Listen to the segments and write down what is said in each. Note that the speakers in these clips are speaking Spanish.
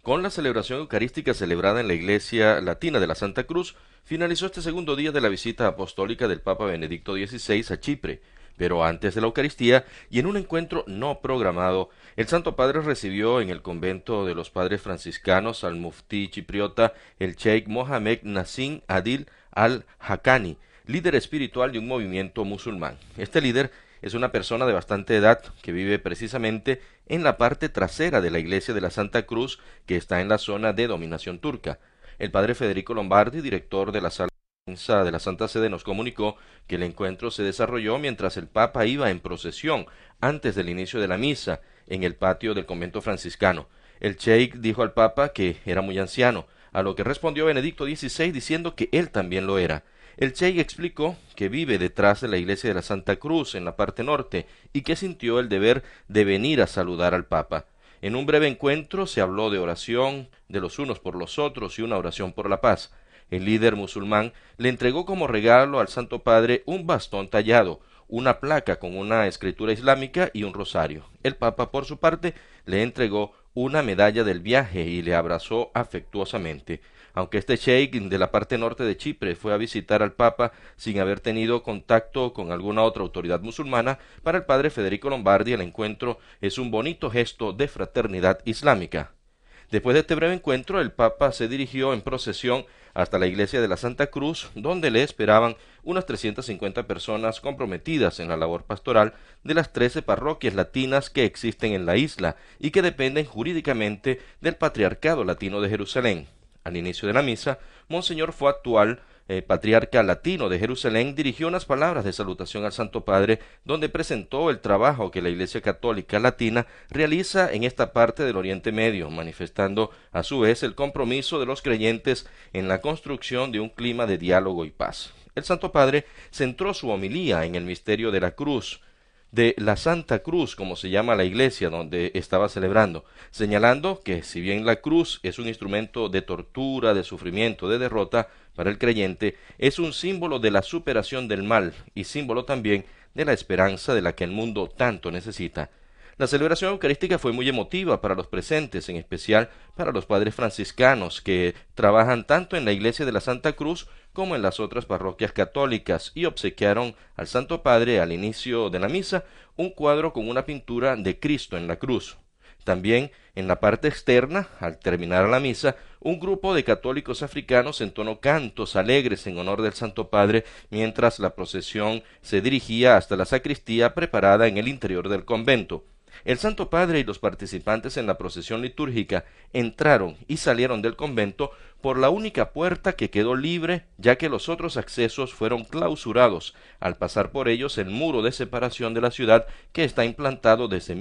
Con la celebración eucarística celebrada en la Iglesia Latina de la Santa Cruz, finalizó este segundo día de la visita apostólica del Papa Benedicto XVI a Chipre. Pero antes de la Eucaristía y en un encuentro no programado, el Santo Padre recibió en el convento de los padres franciscanos al muftí chipriota, el Sheikh Mohammed Nassim Adil al-Haqqani, líder espiritual de un movimiento musulmán. Este líder es una persona de bastante edad que vive precisamente en la parte trasera de la iglesia de la Santa Cruz, que está en la zona de dominación turca. El padre Federico Lombardi, director de la sala de prensa de la Santa Sede, nos comunicó que el encuentro se desarrolló mientras el Papa iba en procesión antes del inicio de la misa en el patio del convento franciscano. El sheik dijo al Papa que era muy anciano, a lo que respondió Benedicto XVI diciendo que él también lo era. El sheik explicó que vive detrás de la iglesia de la Santa Cruz en la parte norte y que sintió el deber de venir a saludar al Papa. En un breve encuentro se habló de oración de los unos por los otros y una oración por la paz. El líder musulmán le entregó como regalo al Santo Padre un bastón tallado, una placa con una escritura islámica y un rosario. El Papa, por su parte, le entregó una medalla del viaje y le abrazó afectuosamente. Aunque este sheik de la parte norte de Chipre fue a visitar al Papa sin haber tenido contacto con alguna otra autoridad musulmana, para el padre Federico Lombardi el encuentro es un bonito gesto de fraternidad islámica. Después de este breve encuentro, el Papa se dirigió en procesión hasta la iglesia de la Santa Cruz, donde le esperaban unas 350 personas comprometidas en la labor pastoral de las 13 parroquias latinas que existen en la isla y que dependen jurídicamente del Patriarcado Latino de Jerusalén. Al inicio de la misa, Monseñor Fuad Tual, patriarca latino de Jerusalén, dirigió unas palabras de salutación al Santo Padre, donde presentó el trabajo que la Iglesia Católica Latina realiza en esta parte del Oriente Medio, manifestando a su vez el compromiso de los creyentes en la construcción de un clima de diálogo y paz. El Santo Padre centró su homilía en el misterio de la cruz, de la Santa Cruz, como se llama la iglesia donde estaba celebrando, señalando que si bien la cruz es un instrumento de tortura, de sufrimiento, de derrota, para el creyente es un símbolo de la superación del mal y símbolo también de la esperanza de la que el mundo tanto necesita. La celebración eucarística fue muy emotiva para los presentes, en especial para los padres franciscanos que trabajan tanto en la iglesia de la Santa Cruz como en las otras parroquias católicas y obsequiaron al Santo Padre al inicio de la misa un cuadro con una pintura de Cristo en la cruz. También en la parte externa, al terminar la misa, un grupo de católicos africanos entonó cantos alegres en honor del Santo Padre mientras la procesión se dirigía hasta la sacristía preparada en el interior del convento. El Santo Padre y los participantes en la procesión litúrgica entraron y salieron del convento por la única puerta que quedó libre, ya que los otros accesos fueron clausurados al pasar por ellos el muro de separación de la ciudad que está implantado desde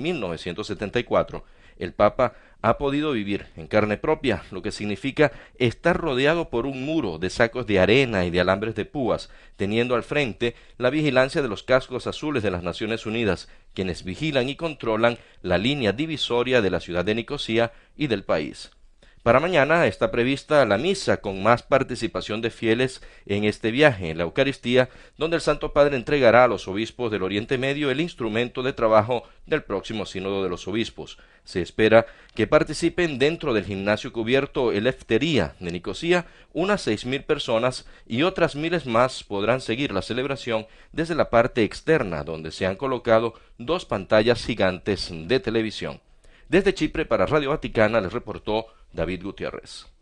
1974. El Papa ha podido vivir en carne propia lo que significa estar rodeado por un muro de sacos de arena y de alambres de púas, teniendo al frente la vigilancia de los cascos azules de las Naciones Unidas, quienes vigilan y controlan la línea divisoria de la ciudad de Nicosia y del país. Para mañana está prevista la misa con más participación de fieles en este viaje, en la Eucaristía, donde el Santo Padre entregará a los obispos del Oriente Medio el instrumento de trabajo del próximo Sínodo de los Obispos. Se espera que participen dentro del gimnasio cubierto Eleftería de Nicosia unas 6.000 personas y otras miles más podrán seguir la celebración desde la parte externa, donde se han colocado 2 pantallas gigantes de televisión. Desde Chipre para Radio Vaticana les reportó David Gutiérrez.